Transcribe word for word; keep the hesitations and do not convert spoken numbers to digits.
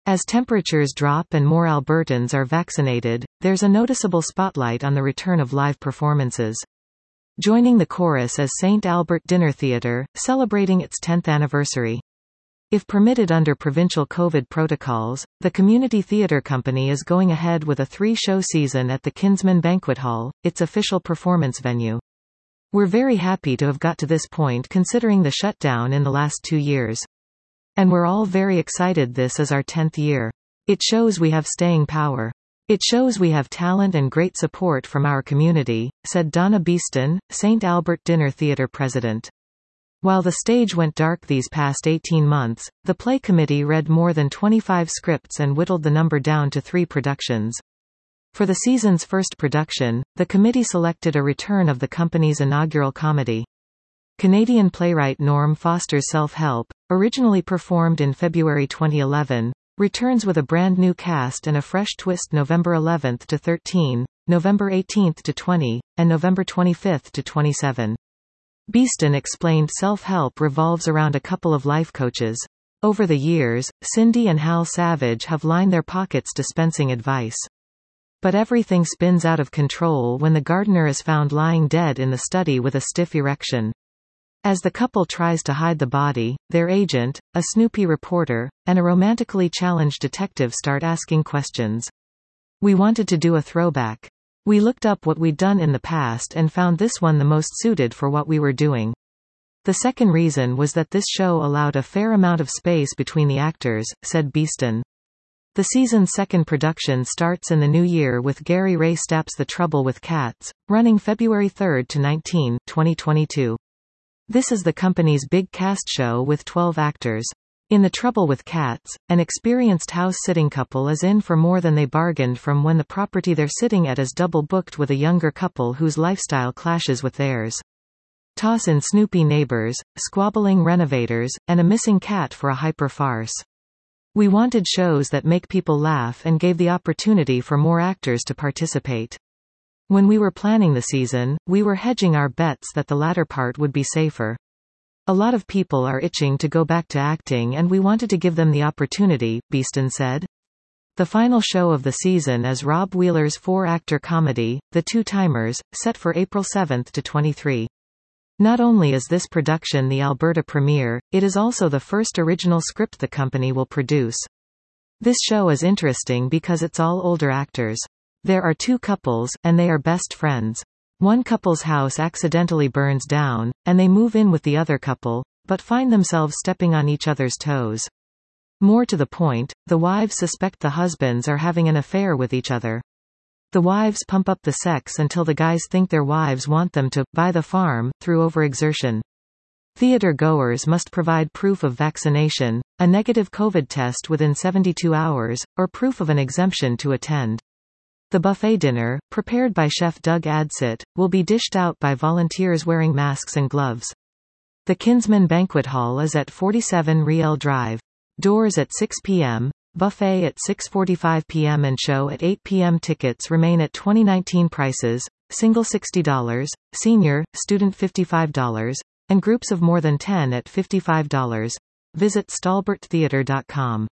As temperatures drop and more Albertans are vaccinated, there's a noticeable spotlight on the return of live performances. Joining the chorus is Saint Albert Dinner Theatre, celebrating its tenth anniversary. If permitted under provincial COVID protocols, the Community Theatre Company is going ahead with a three-show season at the Kinsman Banquet Hall, its official performance venue. We're very happy to have got to this point considering the shutdown in the last two years. And we're all very excited this is our tenth year. It shows we have staying power. It shows we have talent and great support from our community, said Donna Beeston, Saint Albert Dinner Theatre president. While the stage went dark these past eighteen months, the play committee read more than twenty-five scripts and whittled the number down to three productions. For the season's first production, the committee selected a return of the company's inaugural comedy. Canadian playwright Norm Foster's Self-Help, originally performed in February twenty eleven, returns with a brand new cast and a fresh twist November eleventh to thirteenth, November eighteenth to twentieth, and November twenty-fifth to twenty-seventh. Beeston explained Self-Help revolves around a couple of life coaches. Over the years, Cindy and Hal Savage have lined their pockets dispensing advice. But everything spins out of control when the gardener is found lying dead in the study with a stiff erection. As the couple tries to hide the body, their agent, a Snoopy reporter, and a romantically challenged detective start asking questions. We wanted to do a throwback. We looked up what we'd done in the past and found this one the most suited for what we were doing. The second reason was that this show allowed a fair amount of space between the actors, said Beeston. The season's second production starts in the new year with Gary Ray Stapp's The Trouble with Cats, running February third to nineteenth, twenty twenty-two. This is the company's big cast show with twelve actors. In The Trouble with Cats, an experienced house-sitting couple is in for more than they bargained from when the property they're sitting at is double-booked with a younger couple whose lifestyle clashes with theirs. Toss in Snoopy neighbors, squabbling renovators, and a missing cat for a hyper-farce. We wanted shows that make people laugh and gave the opportunity for more actors to participate. When we were planning the season, we were hedging our bets that the latter part would be safer. A lot of people are itching to go back to acting and we wanted to give them the opportunity, Beeston said. The final show of the season is Rob Wheeler's four-actor comedy, The Two-Timers, set for April seventh to twenty-third. Not only is this production the Alberta premiere, it is also the first original script the company will produce. This show is interesting because it's all older actors. There are two couples, and they are best friends. One couple's house accidentally burns down, and they move in with the other couple, but find themselves stepping on each other's toes. More to the point, the wives suspect the husbands are having an affair with each other. The wives pump up the sex until the guys think their wives want them to buy the farm through overexertion. Theater goers must provide proof of vaccination, a negative COVID test within seventy-two hours, or proof of an exemption to attend. The buffet dinner, prepared by chef Doug Adsit, will be dished out by volunteers wearing masks and gloves. The Kinsman Banquet Hall is at forty-seven Riel Drive. Doors at six p m, buffet at six forty-five p m and show at eight p m Tickets remain at twenty nineteen prices, single sixty dollars, senior, student fifty-five dollars, and groups of more than ten at fifty-five dollars. Visit stalbert theatre dot com.